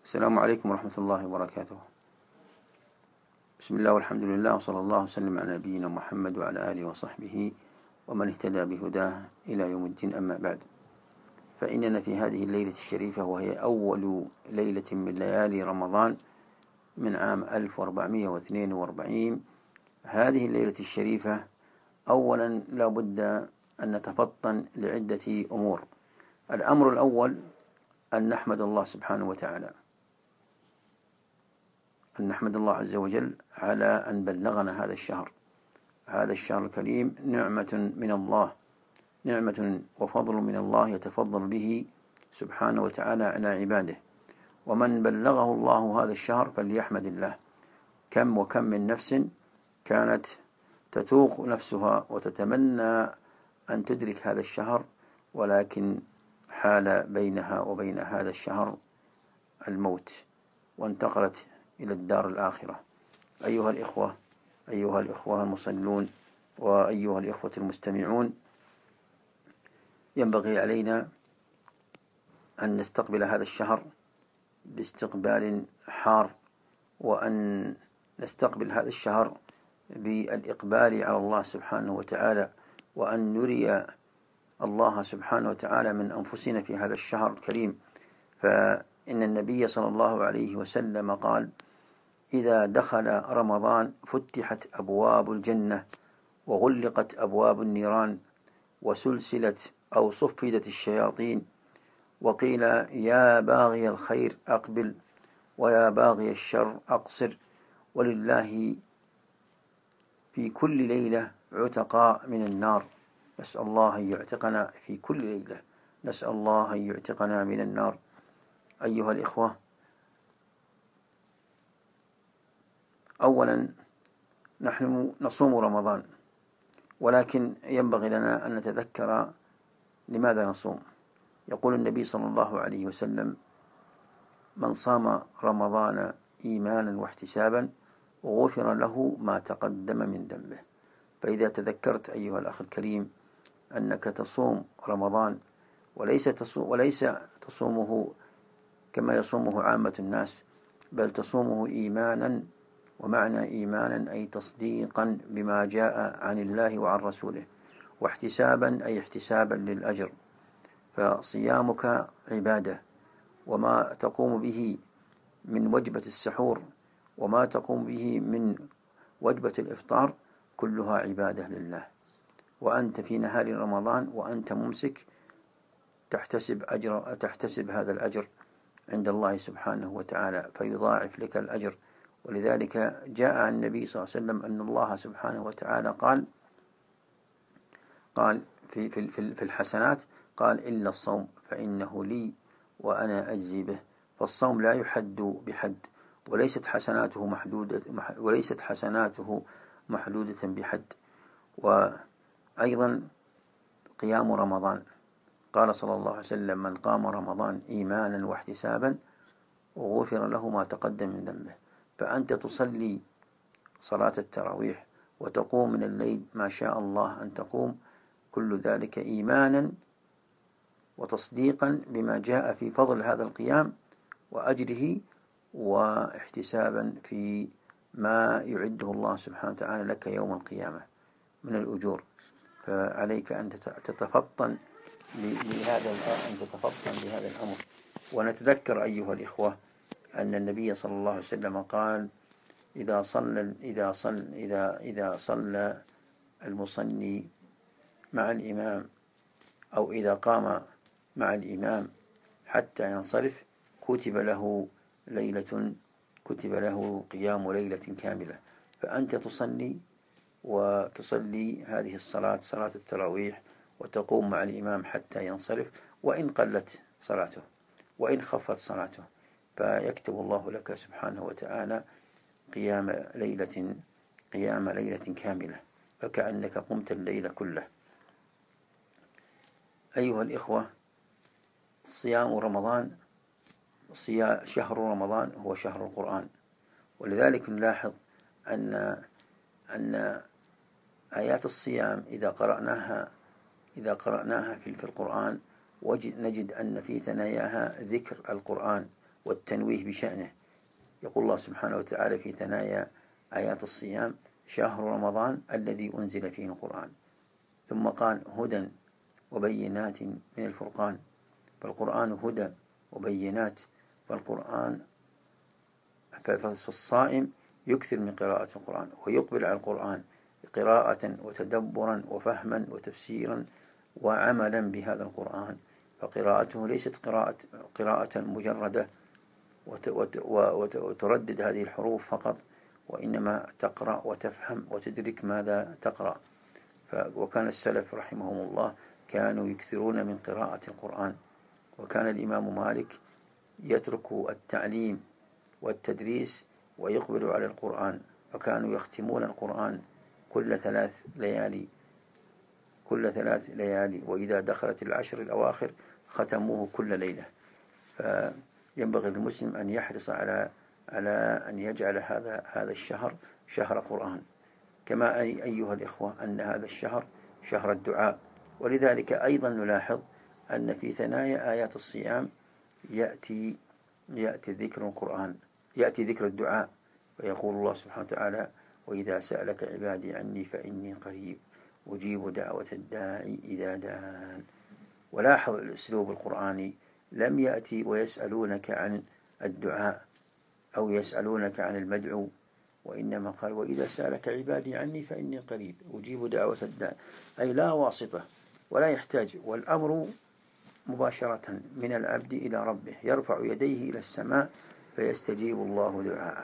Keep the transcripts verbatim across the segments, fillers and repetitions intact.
السلام عليكم ورحمة الله وبركاته. بسم الله والحمد لله وصلى الله وسلم على نبينا محمد وعلى آله وصحبه ومن اهتدى بهداه إلى يوم الدين. أما بعد، فإننا في هذه الليلة الشريفة، وهي أول ليلة من ليالي رمضان من عام ألف وأربعمائة واثنين وأربعين، هذه الليلة الشريفة أولا لا بد أن نتفطن لعدة أمور. الأمر الأول أن نحمد الله سبحانه وتعالى، أن نحمد الله عز وجل على أن بلغنا هذا الشهر هذا الشهر الكريم. نعمة من الله، نعمة وفضل من الله يتفضل به سبحانه وتعالى على عباده. ومن بلغه الله هذا الشهر فليحمد الله. كم وكم من نفس كانت تتوق نفسها وتتمنى أن تدرك هذا الشهر، ولكن حال بينها وبين هذا الشهر الموت، وانتقلت إلى الدار الآخرة. أيها الإخوة أيها الإخوة المصلون وأيها الإخوة المستمعون، ينبغي علينا أن نستقبل هذا الشهر باستقبال حار، وأن نستقبل هذا الشهر بالإقبال على الله سبحانه وتعالى، وأن نري الله سبحانه وتعالى من أنفسنا في هذا الشهر الكريم. فإن النبي صلى الله عليه وسلم قال: إذا دخل رمضان فتحت أبواب الجنة وغلقت أبواب النيران وسلسلت أو صفدت الشياطين، وقيل: يا باغي الخير أقبل ويا باغي الشر أقصر. ولله في كل ليلة عتقاء من النار. نسأل الله أن يعتقنا في كل ليلة، نسأل الله أن يعتقنا من النار. أيها الإخوة، أولا نحن نصوم رمضان، ولكن ينبغي لنا أن نتذكر لماذا نصوم. يقول النبي صلى الله عليه وسلم: من صام رمضان إيمانا واحتسابا غفر له ما تقدم من ذنبه. فإذا تذكرت أيها الأخ الكريم أنك تصوم رمضان وليس تصوم وليس تصومه كما يصومه عامة الناس، بل تصومه إيمانا، ومعنى إيمانا أي تصديقا بما جاء عن الله وعن رسوله، واحتسابا أي احتسابا للأجر. فصيامك عبادة، وما تقوم به من وجبة السحور وما تقوم به من وجبة الإفطار كلها عبادة لله. وأنت في نهار رمضان وأنت ممسك تحتسب أجر تحتسب هذا الأجر عند الله سبحانه وتعالى، فيضاعف لك الأجر. ولذلك جاء عن النبي صلى الله عليه وسلم أن الله سبحانه وتعالى قال قال في في في الحسنات، قال: إلا الصوم فإنه لي وأنا أجزي به. فالصوم لا يحد بحد، وليست حسناته محدودة وليست حسناته محدودة بحد. وأيضا قيام رمضان، قال صلى الله عليه وسلم: من قام رمضان إيمانا واحتسابا غفر له ما تقدم من ذنبه. فأنت تصلي صلاة التراويح وتقوم من الليل ما شاء الله أن تقوم، كل ذلك إيمانا وتصديقا بما جاء في فضل هذا القيام وأجره، واحتسابا في ما يعده الله سبحانه وتعالى لك يوم القيامة من الأجور. فعليك أن تتفطن لهذا أن تتفطن لهذا الأمر. ونتذكر أيها الإخوة أن النبي صلى الله عليه وسلم قال: إذا صلى إذا صلى إذا إذا صلى المصلي مع الإمام، أو إذا قام مع الإمام حتى ينصرف، كتب له ليلة كتب له قيام ليلة كاملة. فأنت تصلي وتصلي هذه الصلاة، صلاة التراويح، وتقوم مع الإمام حتى ينصرف، وإن قلت صلاته وإن خفت صلاته، فيكتب الله لك سبحانه وتعالى قيام ليلة قيام ليلة كاملة، فكأنك قمت الليل كله. أيها الإخوة، صيام رمضان صيام شهر رمضان هو شهر القرآن، ولذلك نلاحظ أن أن آيات الصيام إذا قرأناها إذا قرأناها في القرآن نجد أن في ثناياها ذكر القرآن والتنويه بشأنه. يقول الله سبحانه وتعالى في ثنايا آيات الصيام: شهر رمضان الذي أنزل فيه القرآن. ثم قال: هدى وبينات من الفرقان. فالقرآن هدى وبينات، فالقرآن فالصائم يكثر من قراءة القرآن ويقبل على القرآن قراءة وتدبرا وفهما وتفسيرا وعملا بهذا القرآن. فقراءته ليست قراءة قراءة مجردة وتردد هذه الحروف فقط، وإنما تقرأ وتفهم وتدرك ماذا تقرأ. وكان السلف رحمهم الله كانوا يكثرون من قراءة القرآن. وكان الإمام مالك يترك التعليم والتدريس ويقبل على القرآن، فكانوا يختمون القرآن كل ثلاث ليالي كل ثلاث ليالي وإذا دخلت العشر الأواخر ختموه كل ليلة. فينبغي للمسلم أن يحرص على على أن يجعل هذا هذا الشهر شهر قرآن، كما أي أيها الإخوة أن هذا الشهر شهر الدعاء. ولذلك أيضا نلاحظ أن في ثنايا آيات الصيام يأتي يأتي ذكر القرآن، يأتي ذكر الدعاء، ويقول الله سبحانه وتعالى: وإذا سألك عبادي عني فإني قريب أجيب دعوة الداعي إذا دعان. ولاحظ الأسلوب القرآني، لم يأتي ويسألونك عن الدعاء أو يسألونك عن المدعو، وإنما قال: وإذا سألك عبادي عني فإني قريب أجيب دعوة الداعي، أي لا واسطة ولا يحتاج، والأمر مباشرة من العبد إلى ربه، يرفع يديه إلى السماء فيستجيب الله دعاءه،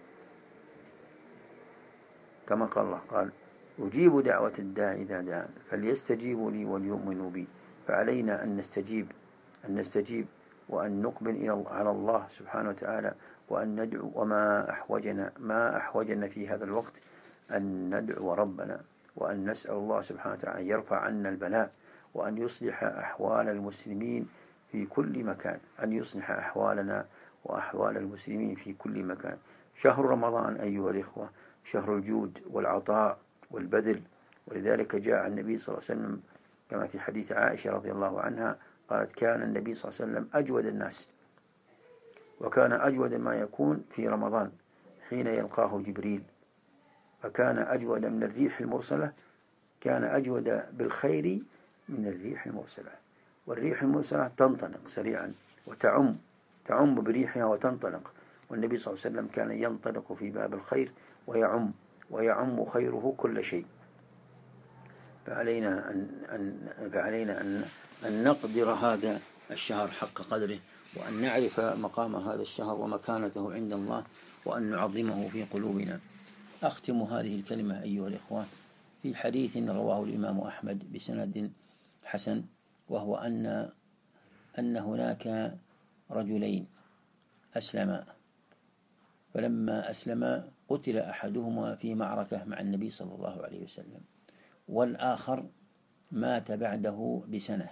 كما قال الله: قال: أجيب دعوة الداعي إذا دعان فليستجيبوا لي وليؤمنوا بي. فعلينا أن نستجيب أن نستجيب وأن نقبل إلى على الله سبحانه وتعالى وأن ندعو. وما أحوجنا ما أحوجنا في هذا الوقت أن ندعو ربنا وأن نسأل الله سبحانه وتعالى أن يرفع عنا البلاء وأن يصلح أحوال المسلمين في كل مكان، أن يصلح أحوالنا وأحوال المسلمين في كل مكان. شهر رمضان أيها الإخوة شهر الجود والعطاء والبذل، ولذلك جاء النبي صلى الله عليه وسلم كما في حديث عائشة رضي الله عنها قالت: كان النبي صلى الله عليه وسلم أجود الناس، وكان أجود ما يكون في رمضان حين يلقاه جبريل، فكان أجود من الريح المرسلة، كان أجود بالخير من الريح المرسلة. والريح المرسلة تنطلق سريعا وتعم تعم بريحها وتنطلق، والنبي صلى الله عليه وسلم كان ينطلق في باب الخير ويعم ويعم خيره كل شيء. فعلينا أن, أن, فعلينا أن, أن نقدر هذا الشهر حق قدره، وأن نعرف مقام هذا الشهر ومكانته عند الله، وأن نعظمه في قلوبنا. أختم هذه الكلمة أيها الإخوة في حديث رواه الإمام أحمد بسند حسن، وهو أن أن هناك رجلين أسلما، فلما أسلما قتل أحدهما في معركة مع النبي صلى الله عليه وسلم، والآخر مات بعده بسنة.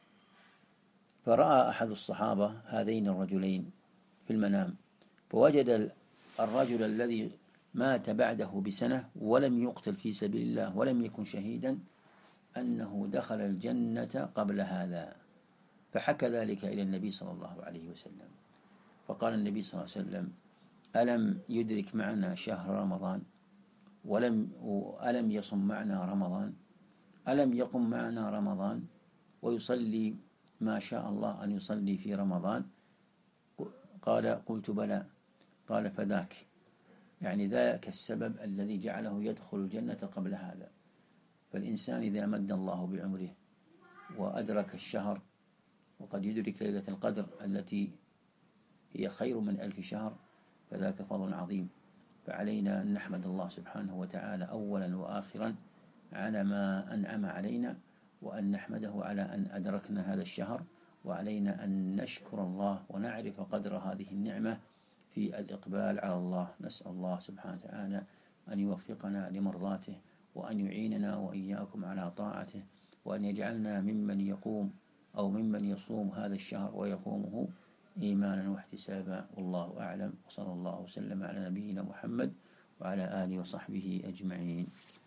فرأى أحد الصحابة هذين الرجلين في المنام، فوجد الرجل الذي مات بعده بسنة ولم يقتل في سبيل الله ولم يكن شهيدا أنه دخل الجنة قبل هذا، فحكى ذلك إلى النبي صلى الله عليه وسلم، فقال النبي صلى الله عليه وسلم: ألم يدرك معنا شهر رمضان ولم ألم يصم معنا رمضان ألم يقم معنا رمضان ويصلي ما شاء الله أن يصلي في رمضان؟ قال: قلت بلى. قال: فذاك، يعني ذاك السبب الذي جعله يدخل الجنة قبل هذا. فالإنسان إذا مد الله بعمره وأدرك الشهر وقد يدرك ليلة القدر التي هي خير من ألف شهر فذاك فضل عظيم. فعلينا أن نحمد الله سبحانه وتعالى أولا وآخرا على ما أنعم علينا، وأن نحمده على أن أدركنا هذا الشهر، وعلينا أن نشكر الله ونعرف قدر هذه النعمة في الإقبال على الله. نسأل الله سبحانه وتعالى أن يوفقنا لمرضاته، وأن يعيننا وإياكم على طاعته، وأن يجعلنا ممن يقوم أو ممن يصوم هذا الشهر ويقومه إيمانا واحتسابا. والله أعلم، وصلى الله وسلم على نبينا محمد وعلى آله وصحبه أجمعين.